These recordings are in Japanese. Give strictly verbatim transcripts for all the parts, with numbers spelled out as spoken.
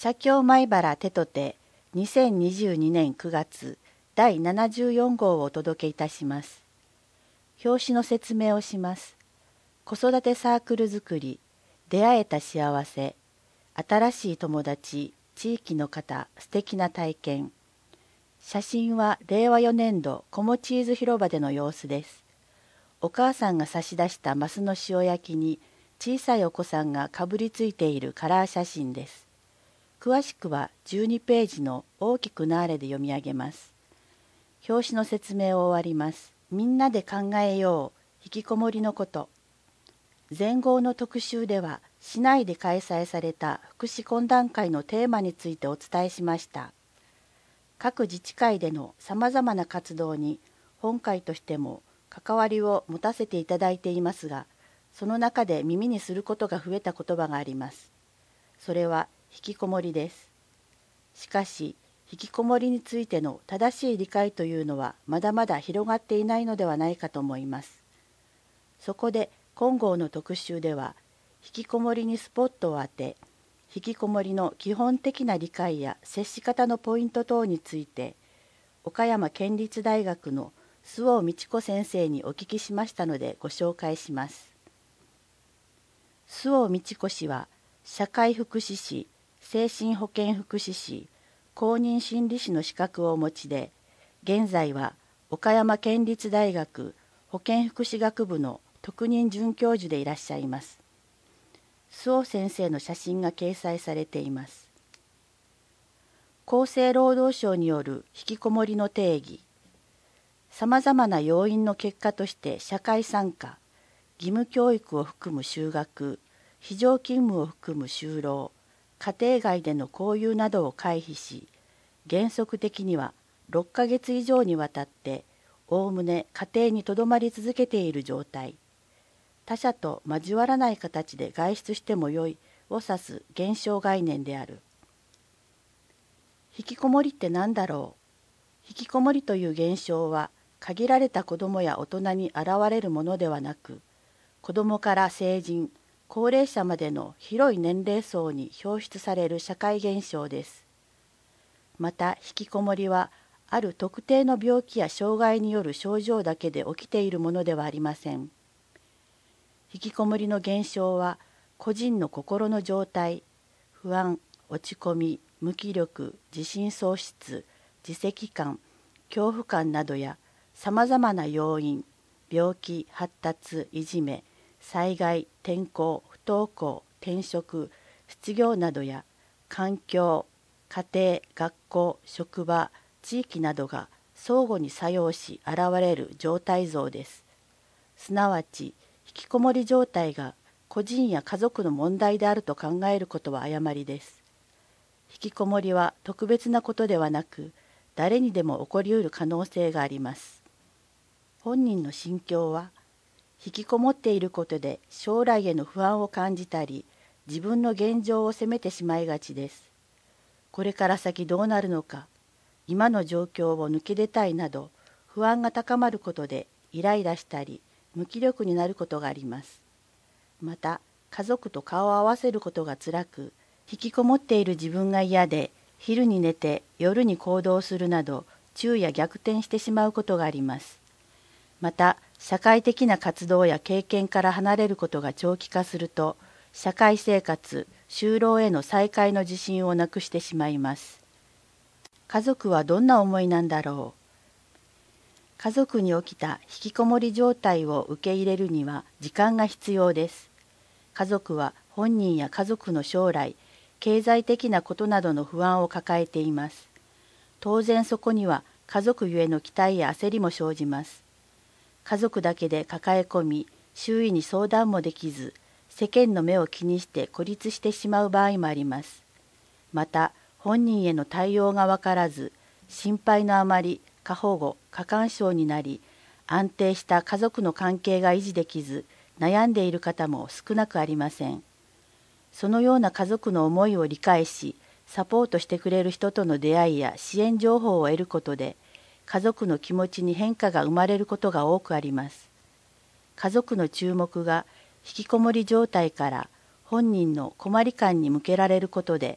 写経米原手と手にせんにじゅうにねんくがつだいななじゅうよんごうをお届けいたします。表紙の説明をします。子育てサークル作り、出会えた幸せ、新しい友達、地域の方、素敵な体験。写真はれいわよねんど子持チーズ広場での様子です。お母さんが差し出したマスの塩焼きに小さいお子さんがかぶりついているカラー写真です。詳しくはじゅうにページの大きくなーれで読み上げます。表紙の説明を終わります。みんなで考えよう、引きこもりのこと。前号の特集では、市内で開催された福祉懇談会のテーマについてお伝えしました。各自治会でのさまざまな活動に本会としても関わりを持たせていただいていますが、その中で耳にすることが増えた言葉があります。それは引きこもりです。しかし、引きこもりについての正しい理解というのはまだまだ広がっていないのではないかと思います。そこで今号の特集では、引きこもりにスポットを当て、引きこもりの基本的な理解や接し方のポイント等について、岡山県立大学の周防美智子先生にお聞きしましたのでご紹介します。周防美智子氏は、社会福祉士、精神保健福祉士、公認心理士の資格をお持ちで、現在は岡山県立大学保健福祉学部の特任准教授でいらっしゃいます。周防先生の写真が掲載されています。厚生労働省による引きこもりの定義。さまざまな要因の結果として社会参加、義務教育を含む就学、非常勤務を含む就労、家庭外での交友などを回避し、原則的にはろっかげつ以上にわたっておおむね家庭にとどまり続けている状態、他者と交わらない形で外出してもよいを指す現象概念である。引きこもりって何だろう。引きこもりという現象は限られた子どもや大人に現れるものではなく、子どもから成人、高齢者までの広い年齢層に表出される社会現象です。また、引きこもりは、ある特定の病気や障害による症状だけで起きているものではありません。引きこもりの現象は、個人の心の状態、不安、落ち込み、無気力、自信喪失、自責感、恐怖感などや、さまざまな要因、病気、発達、いじめ、災害、転校、不登校、転職、失業などや環境、家庭、学校、職場、地域などが相互に作用し現れる状態像です。すなわち、引きこもり状態が個人や家族の問題であると考えることは誤りです。引きこもりは特別なことではなく、誰にでも起こりうる可能性があります。本人の心境は、引きこもっていることで将来への不安を感じたり、自分の現状を責めてしまいがちです。これから先どうなるのか、今の状況を抜け出たいなど、不安が高まることでイライラしたり、無気力になることがあります。また、家族と顔を合わせることが辛く、引きこもっている自分が嫌で、昼に寝て夜に行動するなど、昼夜逆転してしまうことがあります。また、社会的な活動や経験から離れることが長期化すると、社会生活、就労への再開の自信をなくしてしまいます。家族はどんな思いなんだろう。家族に起きた引きこもり状態を受け入れるには時間が必要です。家族は本人や家族の将来、経済的なことなどの不安を抱えています。当然そこには家族ゆえの期待や焦りも生じます。家族だけで抱え込み、周囲に相談もできず、世間の目を気にして孤立してしまう場合もあります。また、本人への対応が分からず、心配のあまり過保護、過干渉になり、安定した家族の関係が維持できず、悩んでいる方も少なくありません。そのような家族の思いを理解し、サポートしてくれる人との出会いや支援情報を得ることで、家族の気持ちに変化が生まれることが多くあります。家族の注目が引きこもり状態から本人の困り感に向けられることで、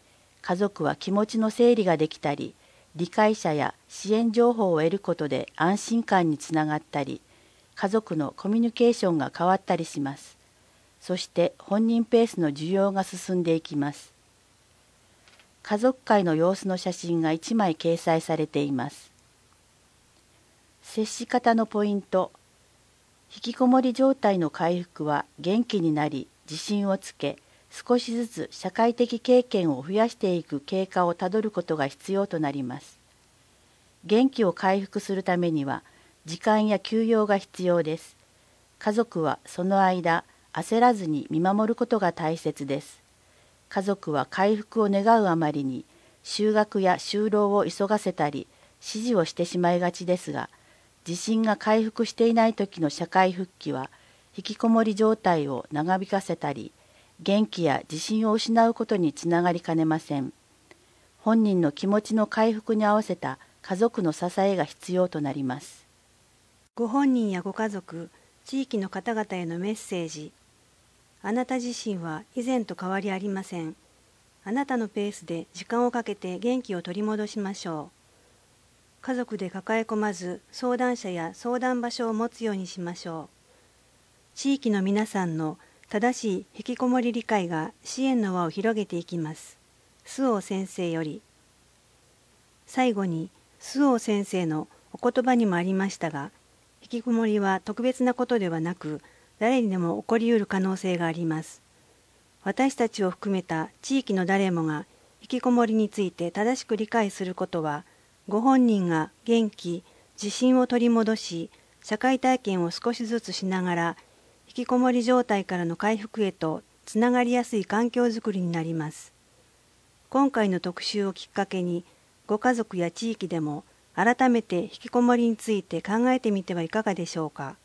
家族は気持ちの整理ができたり、理解者や支援情報を得ることで安心感につながったり、家族のコミュニケーションが変わったりします。そして本人ペースの需要が進んでいきます。家族会の様子の写真がいちまい掲載されています。接し方のポイント。引きこもり状態の回復は元気になり、自信をつけ、少しずつ社会的経験を増やしていく経過をたどることが必要となります。元気を回復するためには、時間や休養が必要です。家族はその間、焦らずに見守ることが大切です。家族は回復を願うあまりに、就学や就労を急がせたり、指示をしてしまいがちですが、自信が回復していない時の社会復帰は、引きこもり状態を長引かせたり、元気や自信を失うことにつながりかねません。本人の気持ちの回復に合わせた家族の支えが必要となります。 ご本人やご家族、地域の方々へのメッセージ。あなた自身は以前と変わりありません。あなたのペースで時間をかけて元気を取り戻しましょう。家族で抱え込まず、相談者や相談場所を持つようにしましょう。地域の皆さんの正しい引きこもり理解が支援の輪を広げていきます。周防先生より。最後に、周防先生のお言葉にもありましたが、引きこもりは特別なことではなく、誰にでも起こりうる可能性があります。私たちを含めた地域の誰もが引きこもりについて正しく理解することは、ご本人が元気、自信を取り戻し、社会体験を少しずつしながら、引きこもり状態からの回復へとつながりやすい環境づくりになります。今回の特集をきっかけに、ご家族や地域でも改めて引きこもりについて考えてみてはいかがでしょうか。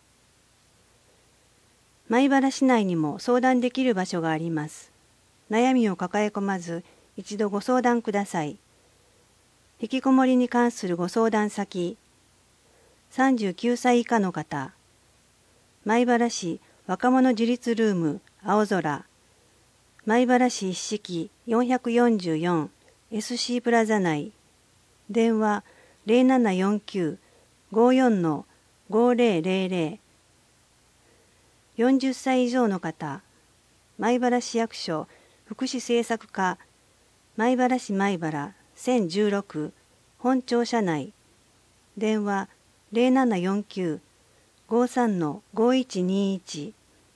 米原市内にも相談できる場所があります。悩みを抱え込まず、一度ご相談ください。引きこもりに関するご相談先、さんじゅうきゅうさい以下の方、米原市若者自立ルーム青空、米原市一式よんよんよん エスシー プラザ内、電話 ゼロななよんきゅう ごよん ごゼロゼロゼロ、よんじゅっさい以上の方、米原市役所福祉政策課、米原市米原せんじゅうろく本庁舎内、電話 ゼロななよんきゅう ごさん ごいちにいち。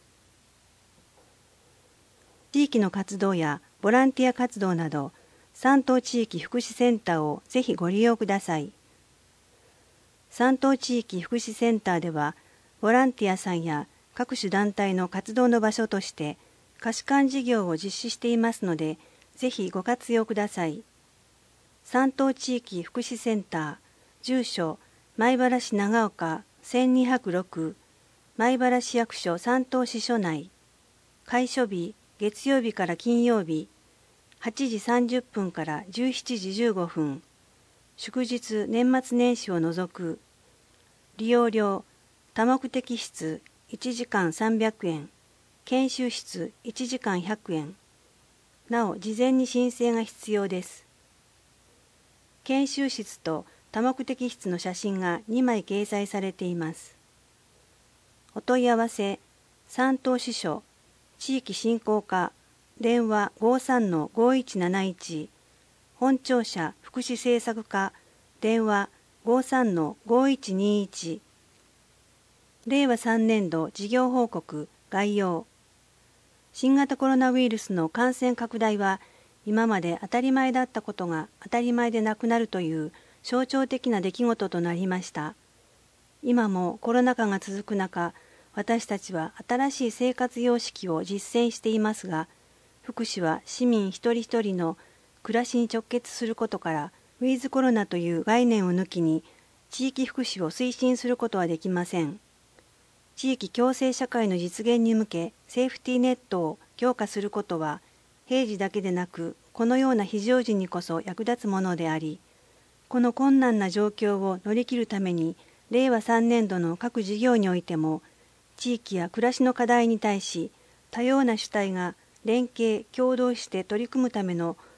地域の活動やボランティア活動など、山東地域福祉センターをぜひご利用ください。山東地域福祉センターでは、ボランティアさんや各種団体の活動の場所として、貸し館事業を実施していますので、ぜひご活用ください。山東地域福祉センター、住所、米原市長岡せんにひゃくろく、米原市役所山東支所内、開所日、月曜日から金曜日、はちじさんじゅっぷんからじゅうしちじじゅうごふん、祝日年末年始を除く、利用料、多目的室いちじかんさんびゃくえん、研修室いちじかんひゃくえん、なお事前に申請が必要です。研修室と多目的室の写真がにまい掲載されています。お問い合わせ、山東支所、地域振興課、電話 ごさんのごいちなないち、本庁舎福祉政策課、電話 ごさんのごいちにいち。れいわさんねんど事業報告概要。新型コロナウイルスの感染拡大は、今まで当たり前だったことが当たり前でなくなるという象徴的な出来事となりました。今もコロナ禍が続く中、私たちは新しい生活様式を実践していますが、福祉は市民一人一人の暮らしに直結することから、ウィズコロナという概念を抜きに、地域福祉を推進することはできません。地域共生社会の実現に向け、セーフティーネットを強化することは、平時だけでなく、このような非常時にこそ役立つものであり、この困難な状況を乗り切るために、れいわさんねんどの各事業においても、地域や暮らしの課題に対し、多様な主体が連携・協働して取り組むための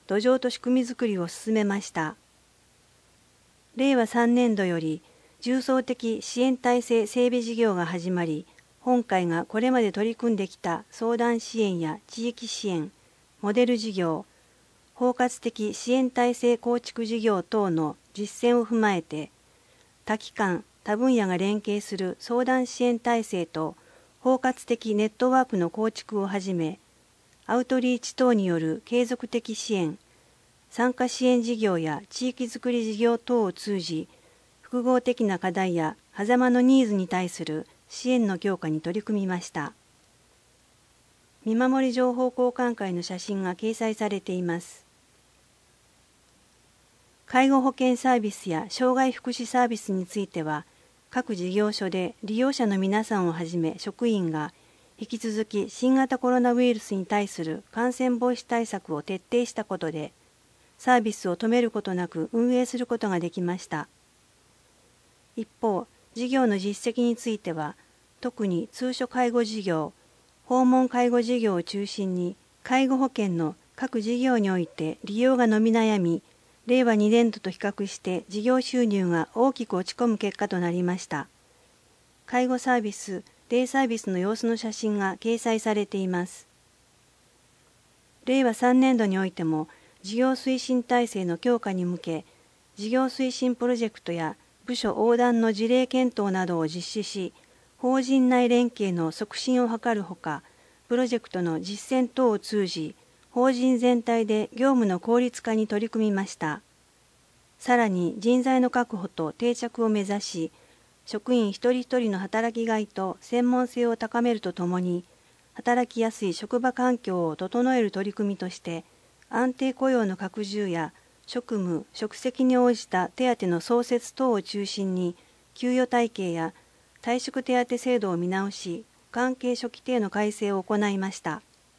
土壌と仕組みづくりを進めました。れいわさんねんどより重層的支援体制整備事業が始まり、本会がこれまで取り組んできた相談支援や地域支援、モデル事業、包括的支援体制構築事業等の実践を踏まえて、多機関、多分野が連携する相談支援体制と包括的ネットワークの構築をはじめ、アウトリーチ等による継続的支援、参加支援事業や地域づくり事業等を通じ、複合的な課題や狭間のニーズに対する支援の強化に取り組みました。見守り情報交換会の写真が掲載されています。介護保険サービスや障害福祉サービスについては、各事業所で利用者の皆さんをはじめ職員が引き続き新型コロナウイルスに対する感染防止対策を徹底したことで、サービスを止めることなく運営することができました。一方、事業の実績については、特に通所介護事業、訪問介護事業を中心に、介護保険の各事業において利用が伸び悩み、れいわにねんどと比較して事業収入が大きく落ち込む結果となりました。介護サービス、デイサービスの様子の写真が掲載されています。れいわさんねんどにおいても、事業推進体制の強化に向け、事業推進プロジェクトや部署横断の事例検討などを実施し、法人内連携の促進を図るほか、プロジェクトの実践等を通じ、法人全体で業務の効率化に取り組みました。さらに人材の確保と定着を目指し、職員一人一人の働きがいと専門性を高めるとともに、働きやすい職場環境を整える取り組みとして、安定雇用の拡充や職務・職責に応じた手当の創設等を中心に、給与体系や退職手当制度を見直し、関係諸規定の改正を行いました。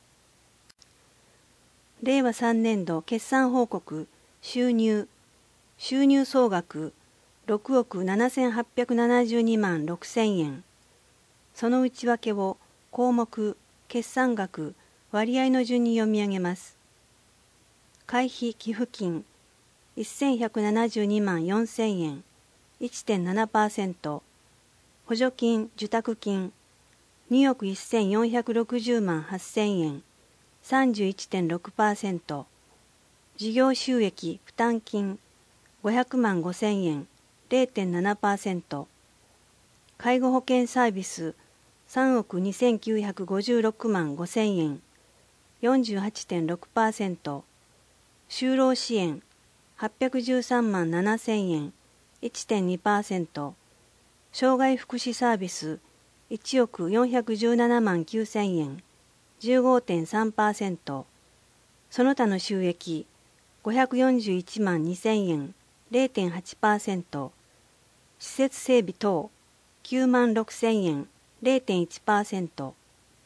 れいわさんねんど決算報告、収入、収入総額ろくおくななせんはっぴゃくななじゅうにまんろくせんえん。その内訳を項目、決算額、割合の順に読み上げます。会費寄付金せんひゃくななじゅうにまんよんせんえん いってんななパーセント、補助金受託金におくせんよんひゃくろくじゅうまんはっせんえん さんじゅういってんろくパーセント、事業収益負担金ごひゃくまんごせんえん れいてんななパーセント、介護保険サービスさんおくにせんきゅうひゃくごじゅうろくまんごせんえん よんじゅうはちてんろくパーセント、就労支援はっぴゃくじゅうさんまんななせんえん いってんにパーセント、障害福祉サービスいちおくよんひゃくじゅうななまんきゅうせんえん じゅうごてんさんパーセント、その他の収益ごひゃくよんじゅういちまんにせんえん れいてんはちパーセント、施設整備等きゅうまんろくせんえん れいてんいちパーセント、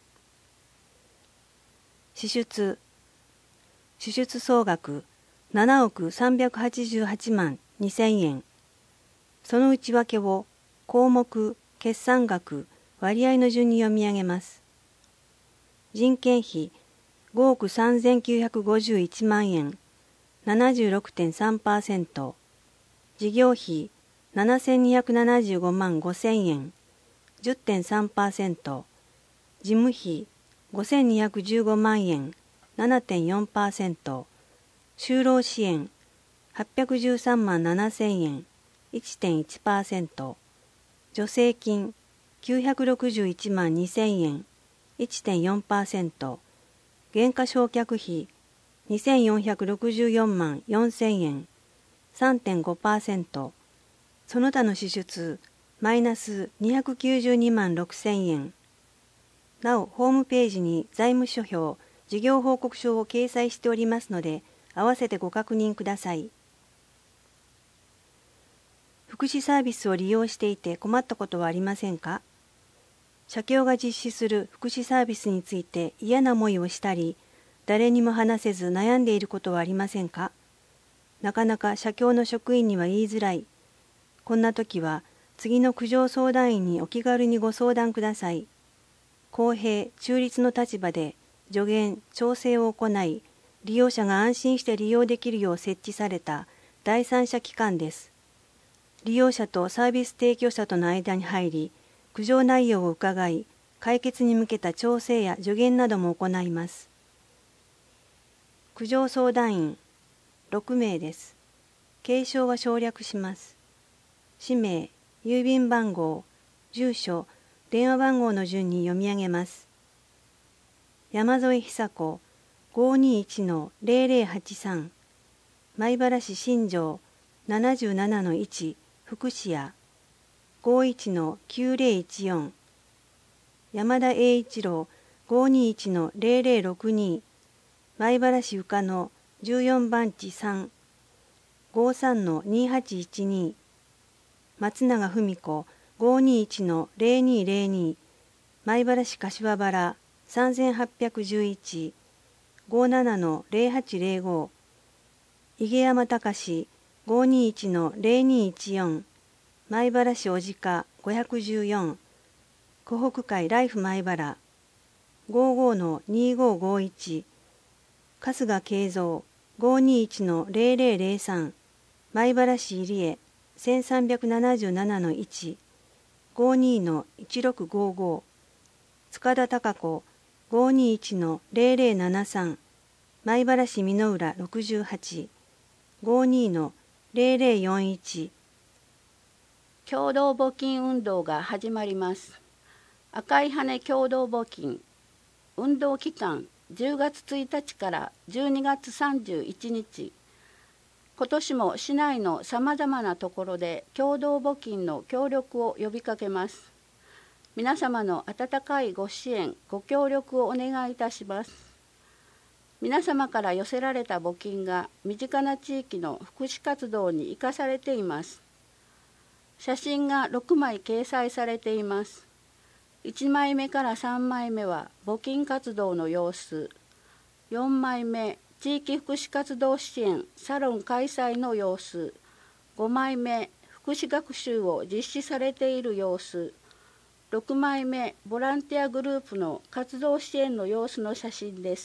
支出支出総額ななおくさんびゃくはちじゅうはちまんにせんえん。その内訳を項目、決算額、割合の順に読み上げます。人件費ごおくさんぜんきゅうひゃくごじゅういちまんえん ななじゅうろくてんさんパーセント、事業費ななせんにひゃくななじゅうごまんごせんえん じゅってんさんパーセント、事務費ごせんにひゃくじゅうごまんえん ななてんよんパーセント、就労支援はっぴゃくじゅうさんまんななせんえん いってんいちパーセント、助成金きゅうひゃくろくじゅういちまんにせんえん いってんよんパーセント、減価償却費にせんよんひゃくろくじゅうよんまんよんせんえん さんてんごパーセント、その他の支出マイナスにひゃくきゅうじゅうにまんろくせんえん。なお、ホームページに財務諸表、事業報告書を掲載しておりますので、合わせてご確認ください。福祉サービスを利用していて困ったことはありませんか？社協が実施する福祉サービスについて嫌な思いをしたり、誰にも話せず悩んでいることはありませんか？なかなか社協の職員には言いづらい。こんな時は次の苦情相談員にお気軽にご相談ください。公平・中立の立場で助言・調整を行い、 利用者が安心して利用できるよう設置された第三者機関です。利用者とサービス提供者との間に入り、苦情内容を伺い、解決に向けた調整や助言なども行います。苦情相談員ろくめいです。継承は省略します。氏名、郵便番号、住所、電話番号の順に読み上げます。山添久子 ごーにーいちのゼロゼロはちさん 米原市新城 ななじゅうななのいち 福祉屋 ごーいちのきゅうゼロいちよん 山田栄一郎 ごーにーいちのゼロゼロろくに米原市宇鹿野じゅうよんばん地さん ごーさんのにーはちいちに松永文子 ごーにーいちのゼロにーゼロに米原市柏原さんはっぴゃくじゅういち ごーななのゼロはちゼロご井毛山隆 ごーにーいちのゼロにーいちよん 米原市小鹿ごひゃくじゅうよん湖北会ライフ米原 ごーごーのにーごーごーいち 春日慶三 ごーにーいちのゼロゼロゼロさん 米原市入江せんさんびゃくななじゅうななのいち ごーにーのいちろくごーごー塚田貴子 ごーにーいちのゼロゼロななさん 米原市美濃浦ろくじゅうはち ごーにーのゼロゼロよんいち共同募金運動が始まります。赤い羽共同募金運動期間じゅうがつついたちからじゅうにがつさんじゅういちにち。今年も市内のさまざまなところで共同募金の協力を呼びかけます。皆様の温かいご支援、ご協力をお願いいたします。皆様から寄せられた募金が身近な地域の福祉活動に生かされています。写真がろくまい掲載されています。いちまいめからさんまいめは募金活動の様子、よんまいめ地域福祉活動支援サロン開催の様子、ごまいめ福祉学習を実施されている様子、ろくまいめボランティアグループの活動支援の様子の写真です。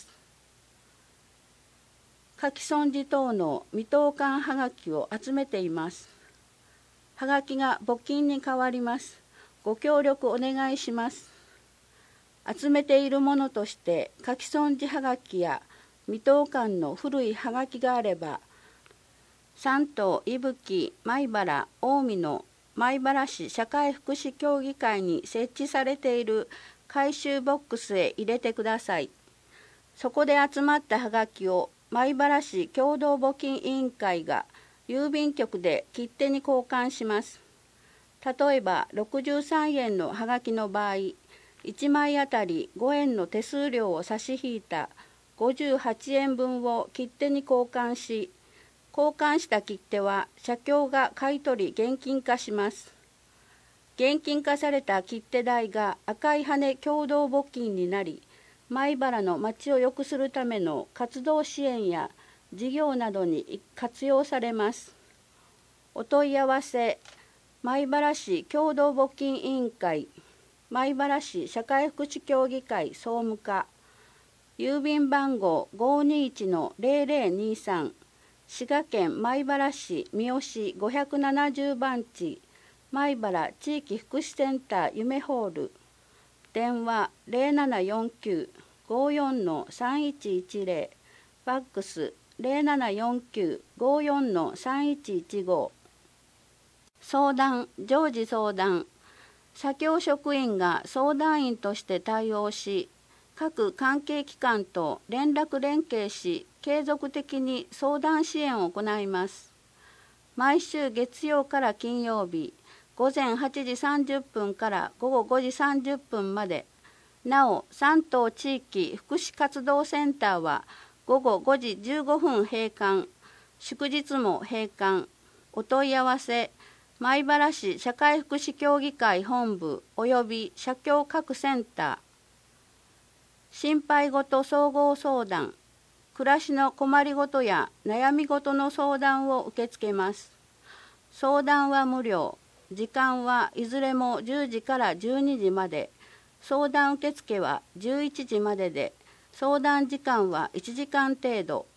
書き損じ等の未投函はがきを集めています。はがきが募金に変わります。ご協力お願いします。集めているものとして書き損じはがきや未投函の古いはがきがあれば、山東、伊吹、米原、近江の米原市社会福祉協議会に設置されている回収ボックスへ入れてください。そこで集まったはがきを米原市共同募金委員会が郵便局で切手に交換します。例えばろくじゅうさんえんのはがきの場合、いちまいあたりごえんの手数料を差し引いたごじゅうはちえんぶんを切手に交換し、交換した切手は社協が買い取り現金化します。現金化された切手代が赤い羽共同募金になり、米原の町を良くするための活動支援や事業などに活用されます。お問い合わせ、米原市共同募金委員会、米原市社会福祉協議会総務課、郵便番号 ごーにーいちのゼロゼロにさん、滋賀県米原市三好ごひゃくななじゅうばん地、米原地域福祉センター夢ホール、電話 ゼロななよんきゅう ごーよんのさんいちいちゼロ、ファックス ゼロななよんきゅう ごーよんのさんいちいちご。相談、常時相談、社協職員が相談員として対応し、各関係機関と連絡連携し、継続的に相談支援を行います。毎週月曜から金曜日、ごぜんはちじさんじゅっぷんからごごごじさんじゅっぷんまで、なお山東地域福祉活動センターはごごごじじゅうごふん閉館、祝日も閉館。お問い合わせ、米原市社会福祉協議会本部および社協各センター。心配事総合相談、暮らしの困りごとや悩み事の相談を受け付けます。相談は無料、時間はいずれもじゅうじからじゅうにじまで、相談受付はじゅういちじまでで、相談時間はいちじかん程度。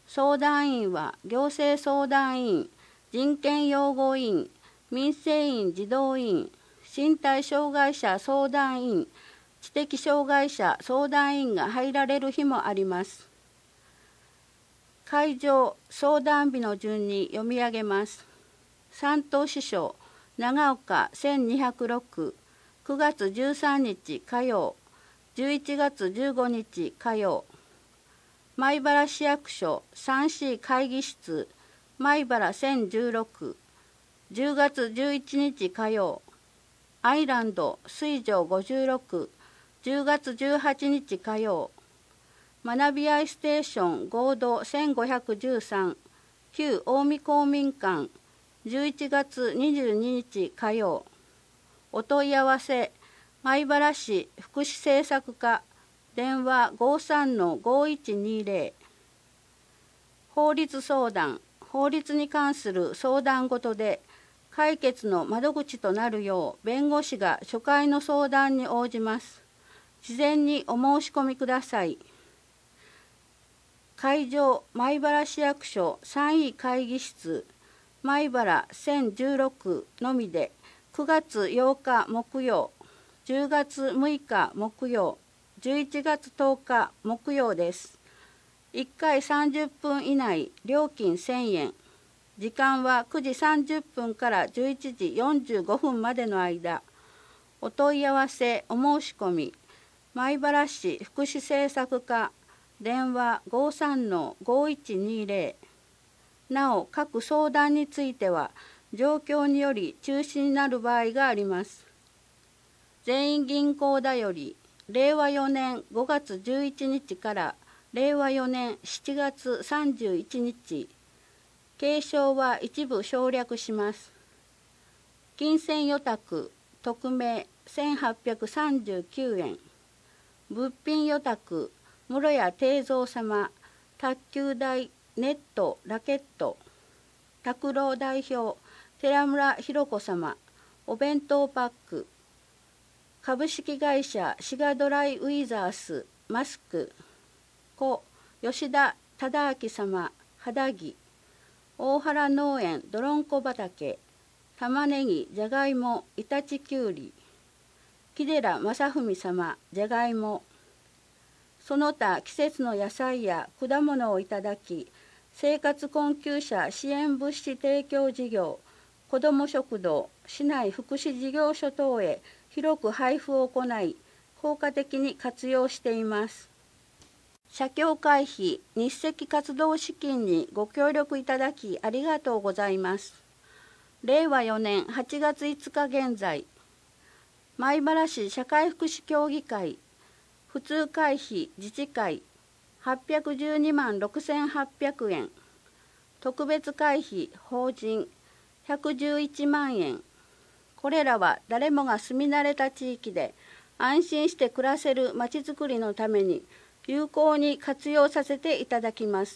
相談員は行政相談員、人権擁護委員、民生委員児童委員、身体障害者相談員、知的障害者相談員が入られる日もあります。会場相談日の順に読み上げます。山東支所長岡せんにひゃくろく、くがつじゅうさんにち火曜、じゅういちがつじゅうごにち火曜。米原市役所 スリーシー 会議室米原せんじゅうろく、じゅうがつじゅういちにち火曜。アイランド水上ごじゅうろく、じゅうがつじゅうはちにち火曜。学び合いステーション合同せんごひゃくじゅうさん、旧近江公民館じゅういちがつにじゅうににち火曜。お問い合わせ米原市福祉政策課電話 ごさんのごいちにゼロ。法律相談法律に関する相談事で解決の窓口となるよう弁護士が初回の相談に応じます。事前にお申し込みください。会場米原市役所 スリーイー 会議室米原せんじゅうろくのみでくがつようか木曜、じゅうがつむいか木曜、じゅういちがつとおか木曜です。いっかいさんじゅっぷん以内、料金せんえん。時間はくじさんじゅっぷんからじゅういちじよんじゅうごふんまでの間。お問い合わせ、お申し込み、米原市福祉政策課、電話 ごさんのごいちにゼロ。なお、各相談については、状況により中止になる場合があります。全員銀行だより、れいわよねんごがつじゅういちにちかられいわよねんしちがつさんじゅういちにち。継承は一部省略します。金銭予託、匿名せんはっぴゃくさんじゅうきゅうえん。物品予託、室谷定蔵様、卓球台、ネット、ラケット。拓郎代表、寺村弘子様、お弁当パック。株式会社シガドライウィザース、マスク。故吉田忠明様、肌着。大原農園どろんこ畑、玉ねぎ、じゃがいも、イタチきゅうり。木寺正文様、じゃがいも。その他季節の野菜や果物をいただき、生活困窮者支援物資提供事業、子ども食堂、市内福祉事業所等へ広く配布を行い、効果的に活用しています。社協会費、日赤活動資金にご協力いただきありがとうございます。れいわよねんはちがついつか現在、米原市社会福祉協議会、普通会費自治会、はっぴゃくじゅうにまんろくせんはっぴゃくえん、特別会費法人ひゃくじゅういちまんえん。これらは誰もが住み慣れた地域で安心して暮らせるまちづくりのために有効に活用させていただきます。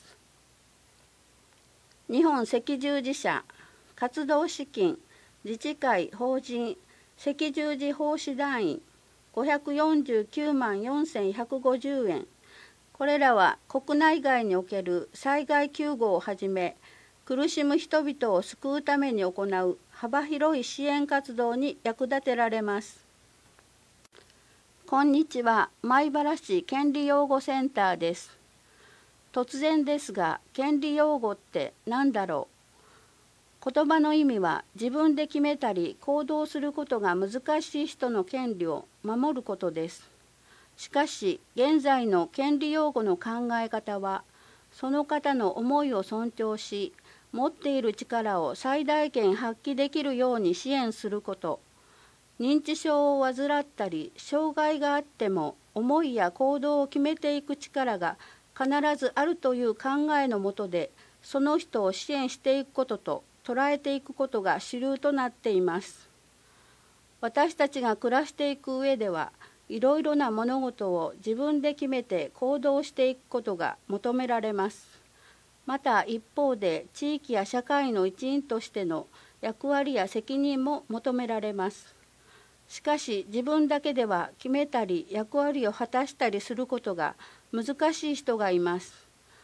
日本赤十字社活動資金自治会法人赤十字奉仕団員ごひゃくよんじゅうきゅうまんよんせんひゃくごじゅうえん。これらは国内外における災害救護をはじめ苦しむ人々を救うために行う幅広い支援活動に役立てられます。こんにちは、米原市権利擁護センターです。突然ですが、権利擁護って何だろう。言葉の意味は自分で決めたり行動することが難しい人の権利を守ることです。しかし、現在の権利擁護の考え方は、その方の思いを尊重し、持っている力を最大限発揮できるように支援すること。認知症を患ったり障害があっても思いや行動を決めていく力が必ずあるという考えのもとでその人を支援していくことと捉えていくことが主流となっています。私たちが暮らしていく上ではいろいろな物事を自分で決めて行動していくことが求められます。また一方で地域や社会の一員としての役割や責任も求められます。しかし自分だけでは決めたり役割を果たしたりすることが難しい人がいます。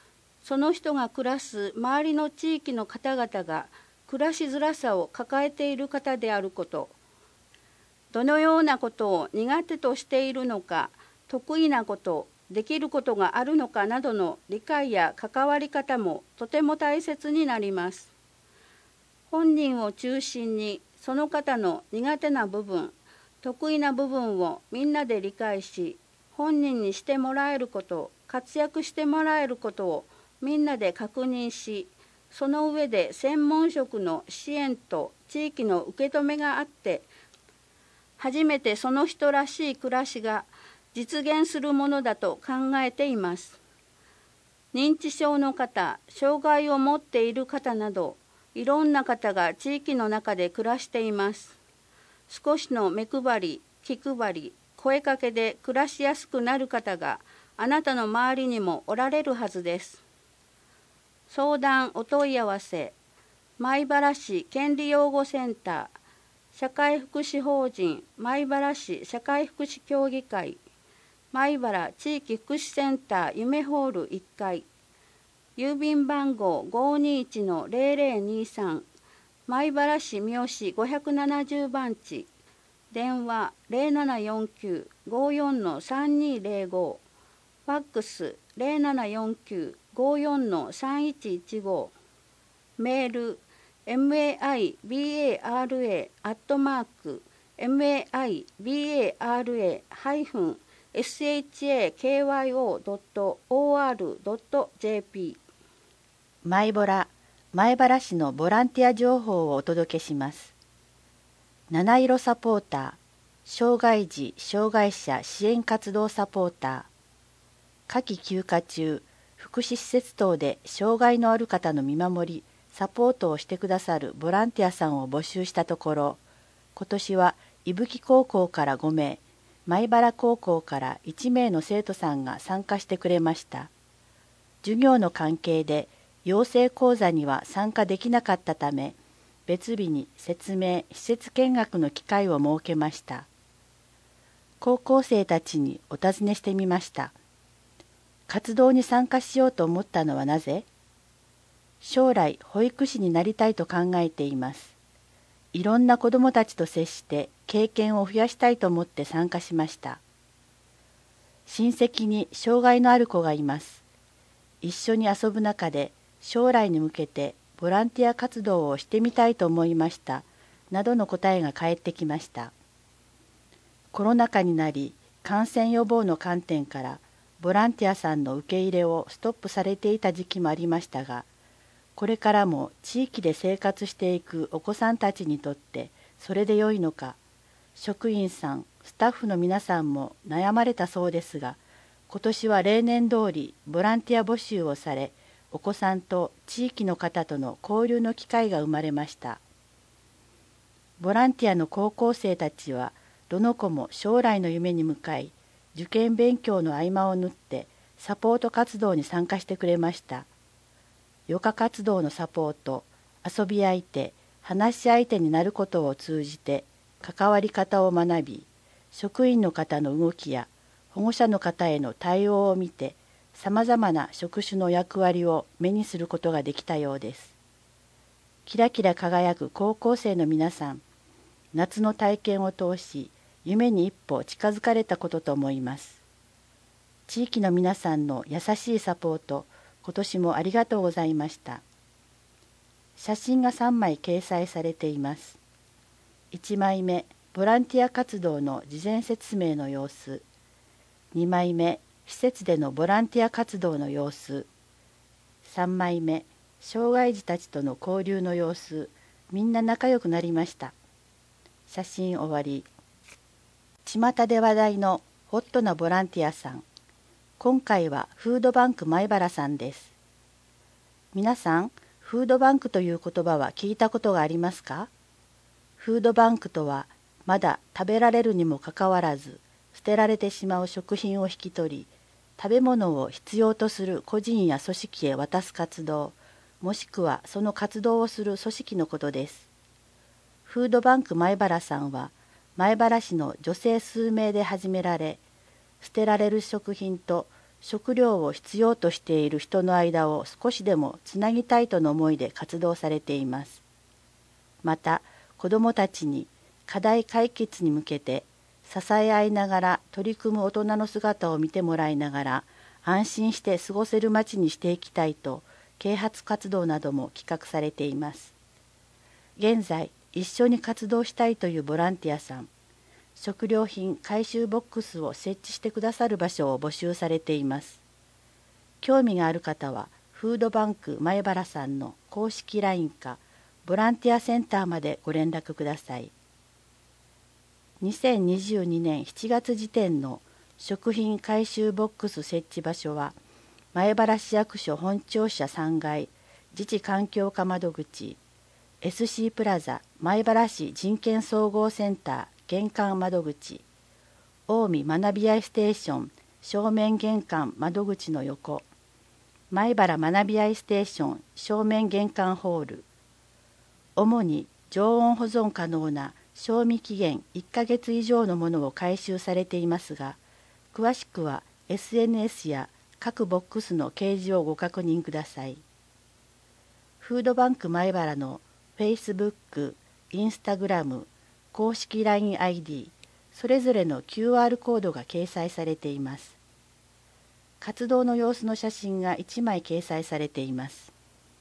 その人が暮らす周りの地域の方々が暮らしづらさを抱えている方であること、どのようなことを苦手としているのか、得意なこと、できることがあるのかなどの理解や関わり方もとても大切になります。本人を中心にその方の苦手な部分、得意な部分をみんなで理解し、本人にしてもらえること、活躍してもらえることをみんなで確認し、その上で専門職の支援と地域の受け止めがあって、初めてその人らしい暮らしが実現するものだと考えています。認知症の方、障害を持っている方など、いろんな方が地域の中で暮らしています。少しの目配り、気配り、声かけで暮らしやすくなる方があなたの周りにもおられるはずです。相談お問い合わせ、米原市権利擁護センター、社会福祉法人米原市社会福祉協議会、米原地域福祉センター夢ホールいっかい、郵便番号 ごーにーいちのゼロゼロにさん、米原市三好ごひゃくななじゅうばんち、電話 ゼロななよんきゅう ごーよんのさんにーゼロご、ファックス ゼロななよんきゅう ごーよんのさんいちいちご、メール メイバラ アットマーク メイバラ ハイフン シャクドット オーアール ドット ジェーピー。 マイボラ、米原市のボランティア情報をお届けします。七色サポーター、障害児・障害者支援活動サポーター、夏季休暇中、福祉施設等で障害のある方の見守り、サポートをしてくださるボランティアさんを募集したところ、今年は伊吹高校からごめい、米原高校からいちめいの生徒さんが参加してくれました。授業の関係で養成講座には参加できなかったため、別日に説明・施設見学の機会を設けました。高校生たちにお尋ねしてみました。活動に参加しようと思ったのはなぜ？将来保育士になりたいと考えています。いろんな子どもたちと接して経験を増やしたいと思って参加しました。親戚に障害のある子がいます。一緒に遊ぶ中で将来に向けてボランティア活動をしてみたいと思いました。などの答えが返ってきました。コロナ禍になり、感染予防の観点からボランティアさんの受け入れをストップされていた時期もありましたが、これからも地域で生活していくお子さんたちにとってそれでよいのか、職員さん、スタッフの皆さんも悩まれたそうですが、今年は例年通りボランティア募集をされ、お子さんと地域の方との交流の機会が生まれました。ボランティアの高校生たちは、どの子も将来の夢に向かい、受験勉強の合間を縫ってサポート活動に参加してくれました。余暇活動のサポート、遊び相手、話し相手になることを通じて関わり方を学び、職員の方の動きや保護者の方への対応を見て、さまざまな職種の役割を目にすることができたようです。キラキラ輝く高校生の皆さん、夏の体験を通し、夢に一歩近づかれたことと思います。地域の皆さんの優しいサポート、今年もありがとうございました。写真がさんまい掲載されています。いちまいめ、ボランティア活動の事前説明の様子。にまいめ、施設でのボランティア活動の様子。さんまいめ、障害児たちとの交流の様子。みんな仲良くなりました。写真終わり。巷で話題のホットなボランティアさん。今回はフードバンク米原さんです。皆さん、フードバンクという言葉は聞いたことがありますか？フードバンクとは、まだ食べられるにもかかわらず、捨てられてしまう食品を引き取り、食べ物を必要とする個人や組織へ渡す活動、もしくはその活動をする組織のことです。フードバンク米原さんは、米原市の女性数名で始められ、捨てられる食品と食料を必要としている人の間を少しでもつなぎたいとの思いで活動されています。また子どもたちに課題解決に向けて支え合いながら取り組む大人の姿を見てもらいながら安心して過ごせる街にしていきたいと啓発活動なども企画されています。現在一緒に活動したいというボランティアさん、食料品回収ボックスを設置してくださる場所を募集されています。興味がある方はフードバンク前原さんの公式 ライン かボランティアセンターまでご連絡ください。にせんにじゅうにねんしちがつ時点の食品回収ボックス設置場所は前原市役所本庁舎さんがい自治環境課窓口、 エスシー プラザ前原市人権総合センター玄関窓口、近江学び合いステーション正面玄関窓口の横、前原学び合いステーション正面玄関ホール、主に常温保存可能な賞味期限いっかげつ以上のものを回収されていますが、詳しくは エスエヌエス や各ボックスの掲示をご確認ください。フードバンク前原の Facebook、Instagram、公式 ラインアイディー、それぞれの キューアール コードが掲載されています。活動の様子の写真がいちまい掲載されています。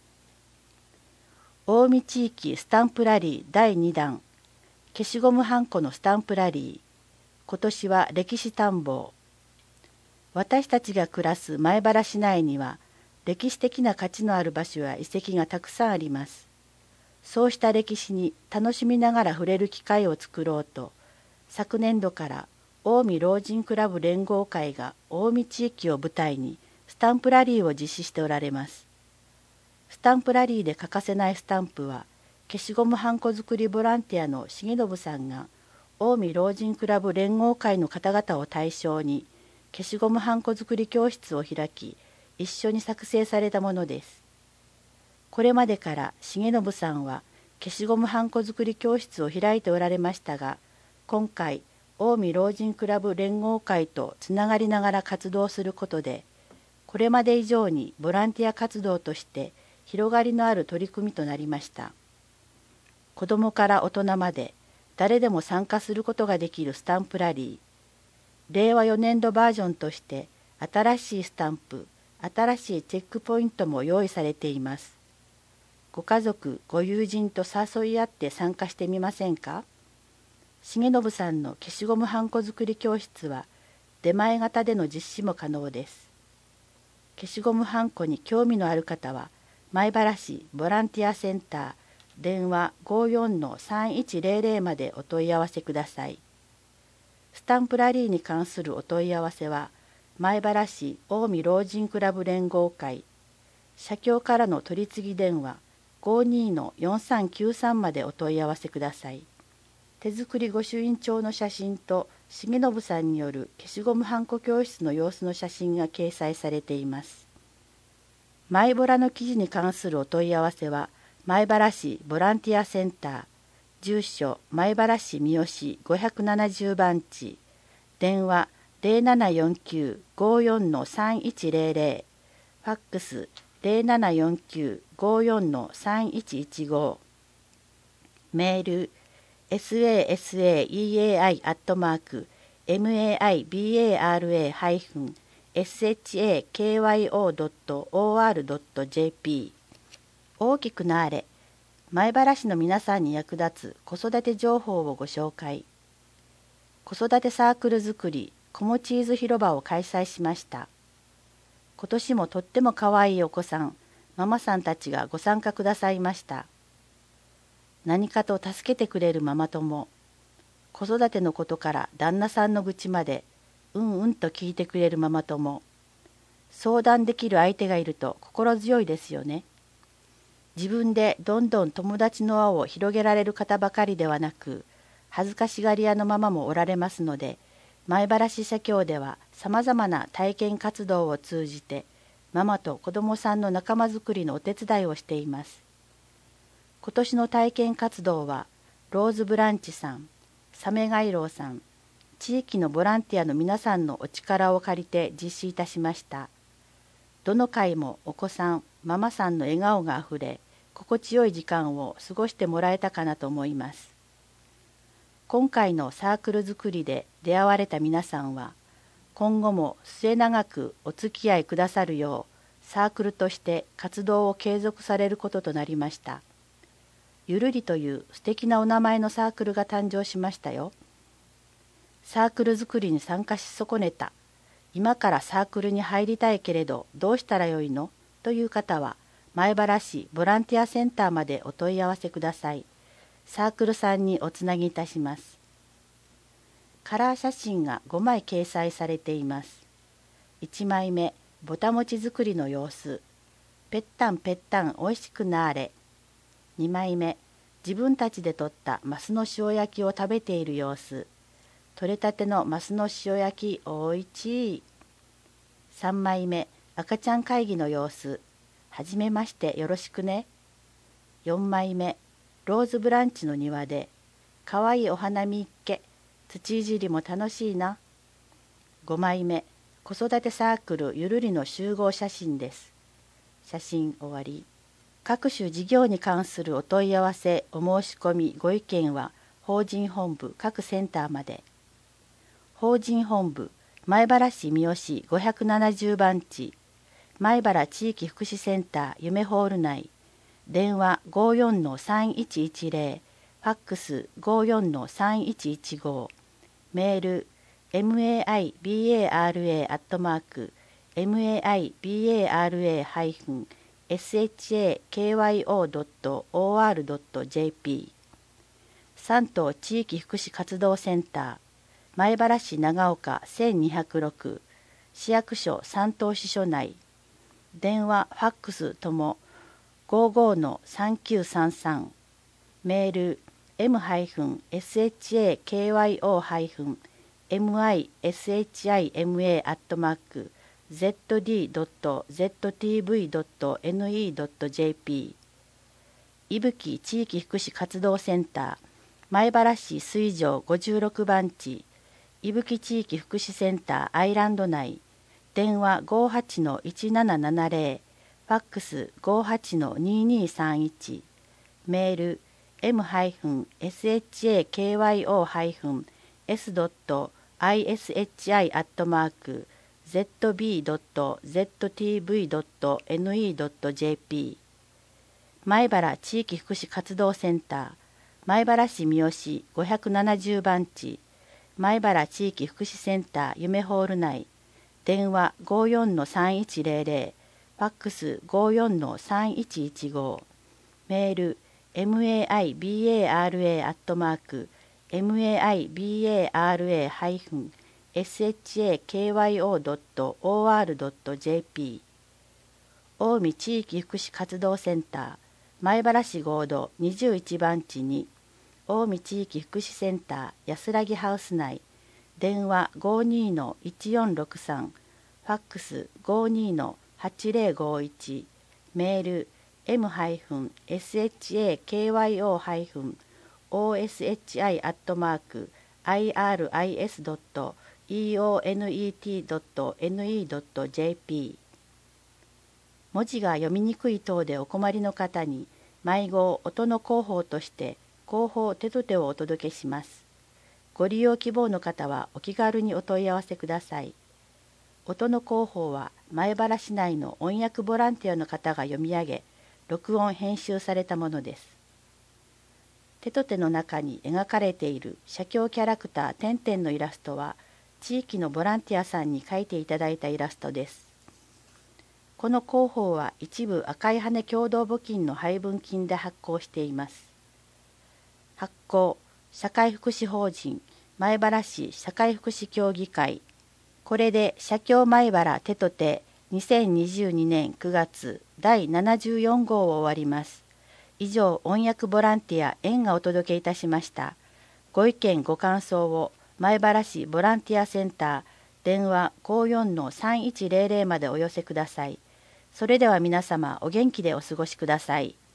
近江地域スタンプラリーだいにだん、消しゴムはんこのスタンプラリー、今年は歴史探訪。私たちが暮らす前原市内には歴史的な価値のある場所や遺跡がたくさんあります。そうした歴史に楽しみながら触れる機会を作ろうと、昨年度から近江老人クラブ連合会が近江地域を舞台にスタンプラリーを実施しておられます。スタンプラリーで欠かせないスタンプは、消しゴムはんこ作りボランティアの重信さんが近江老人クラブ連合会の方々を対象に消しゴムはんこ作り教室を開き、一緒に作成されたものです。これまでから重信さんは消しゴムはんこ作り教室を開いておられましたが、今回近江老人クラブ連合会とつながりながら活動することで、これまで以上にボランティア活動として広がりのある取り組みとなりました。子どもから大人まで誰でも参加することができるスタンプラリー、れいわよねんどバージョンとして新しいスタンプ、新しいチェックポイントも用意されています。ご家族、ご友人と誘い合って参加してみませんか？重信さんの消しゴムはんこ作り教室は出前型での実施も可能です。消しゴムはんこに興味のある方は、前原市ボランティアセンター電話 ごよんのさんいちぜろぜろ までお問い合わせください。スタンプラリーに関するお問い合わせは、前原市近江老人クラブ連合会、社協からの取り次ぎ電話 ごにのよんさんきゅうさん までお問い合わせください。手作り御朱印帳の写真と重信さんによる消しゴムはんこ教室の様子の写真が掲載されています。マイボラの記事に関するお問い合わせは、前原市ボランティアセンター、住所前原市三好ごひゃくななじゅうばんち、電話 ゼロななよんきゅう ごよんのさんいちぜろぜろ、ファックス ゼロななよんきゅう ごよんのさんいちいちご、メール ササイアットマーク マイバラ ハイフン シャドット オーアール ドット ジェーピー。大きくなあれ、前原市の皆さんに役立つ子育て情報をご紹介。子育てサークル作り子もチーズ広場を開催しました。今年もとってもかわいいお子さん、ママさんたちがご参加くださいました。何かと助けてくれるママ友、子育てのことから旦那さんの愚痴まで、うんうんと聞いてくれるママ友、相談できる相手がいると心強いですよね。自分でどんどん友達の輪を広げられる方ばかりではなく、恥ずかしがり屋のママもおられますので、前原市社協ではさまざまな体験活動を通じて、ママと子どもさんの仲間づくりのお手伝いをしています。今年の体験活動は、ローズブランチさん、サメガイロウさん、 地域のボランティアの皆さんのお力を借りて実施いたしました。どの回もお子さん、ママさんの笑顔があふれ、心地よい時間を過ごしてもらえたかなと思います。今回のサークル作りで出会われた皆さんは、今後も末永くお付き合いくださるよう、サークルとして活動を継続されることとなりました。ゆるりという素敵なお名前のサークルが誕生しましたよ。サークル作りに参加し損ねた。今からサークルに入りたいけれどどうしたらよいのという方は、前原市ボランティアセンターまでお問い合わせください。サークルさんにおつなぎいたします。カラー写真がごまい掲載されています。いちまいめ、ぼたもち作りの様子。ぺったんぺったんおいしくなーれ。にまいめ、自分たちで取ったマスの塩焼きを食べている様子。取れたてのマスの塩焼きおいちい。さんまいめ、赤ちゃん会議の様子。はじめましてよろしくね。よんまいめ、ローズブランチの庭で、かわいいお花見っけ、土いじりも楽しいな。ごまいめ、子育てサークルゆるりの集合写真です。写真終わり。各種事業に関するお問い合わせ、お申し込み、ご意見は、法人本部各センターまで。法人本部、前原市三好ごひゃくななじゅうばんち、前原地域福祉センター夢ホール内、電話 ごーよんのさんいちいちぜろ、ファックス ごーよんのさんいちいちご、メール マイバラ アットマーク マイバラ シャコ ドット オーアール ドット ジェーピー 山東地域福祉活動センター前原市長岡せんにひゃくろく、市役所山東支所内、電話ファックスとも ごーごーのさんきゅうさんさん、メール エムシャコ ミシマ アットマーク ゼットディー ドット ゼットティーブイ ドット エヌイー ドット ジェーピー 伊吹地域福祉活動センター前原市水上ごじゅうろくばんち、伊吹地域福祉センターアイランド内、電話 ごーはちのいちななななぜろ、ファックス ごーはちのにーにーさんいち、メール エムシャコ エス ドット アイエスエイチアイ アットマーク ゼットビー ドット ゼットティーブイ ドット エヌイー ドット ジェーピー 前原地域福祉活動センター前原市三好ごひゃくななじゅうばんち、前原地域福祉センター夢ホール内、電話 ごーよんのさんいちぜろぜろ、ファックス ごーよんのさんいちいちご、メール マイバラ アットマーク マイバラ シャコ ドット オーアール ドット ジェーピー 近江地域福祉活動センター前原市合同にじゅういちばんちに、近江地域福祉センター安らぎハウス内、電話 ごーにーのいちよんろくさん、ファックス ごーにーのはちぜろごいち、メール エムシャコ オーエスエイチアイ アットマーク アイアールアイエス ドット イーオーエヌイーティー ドット エヌイー ドット ジェーピー 文字が読みにくい等でお困りの方に毎号音の広報として広報手と手をお届けします。ご利用希望の方はお気軽にお問い合わせください。音の広報は前原市内の音訳ボランティアの方が読み上げ、録音編集されたものです。手と手の中に描かれている写経キャラクターてんてんのイラストは地域のボランティアさんに描いていただいたイラストです。この広報は一部赤い羽共同募金の配分金で発行しています。発行社会福祉法人前原市社会福祉協議会、これで写経前原手と手にせんにじゅうにねんくがつだいななじゅうよんごうを終わります。以上、音訳ボランティア園がお届けいたしました。ご意見ご感想を前原市ボランティアセンター電話 ごーよんのさんいちぜろぜろ までお寄せください。それでは皆様お元気でお過ごしください。